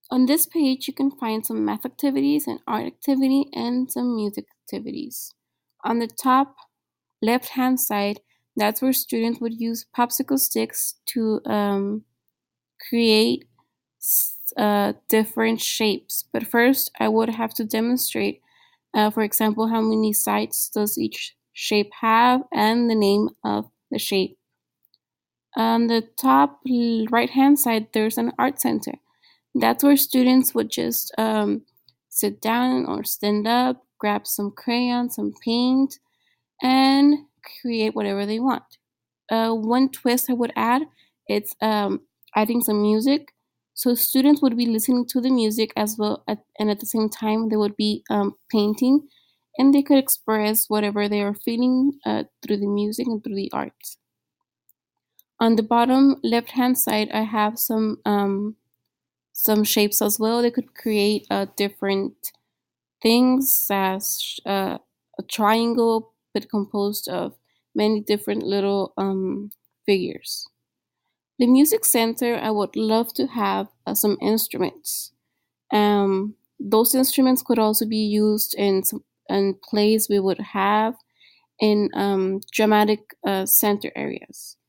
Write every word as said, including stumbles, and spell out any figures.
On this page, you can find some math activities, an art activity, and some music activities. On the top left hand side, that's where students would use popsicle sticks to um, create uh, different shapes. But first, I would have to demonstrate, uh, for example, how many sides does each shape have and the name of the shape. On the top right hand side, there's an art center. That's where students would just um, sit down or stand up, grab some crayons, some paint, and create whatever they want. Uh, one twist I would add, it's um, adding some music. So students would be listening to the music as well, at, and at the same time they would be um, painting, and they could express whatever they are feeling uh, through the music and through the art. On the bottom left hand side, I have some um, some shapes as well. They could create uh, different things as uh, a triangle, but composed of many different little um, figures. The music center, I would love to have uh, some instruments. Um, those instruments could also be used in some in plays we would have in um, dramatic uh, center areas.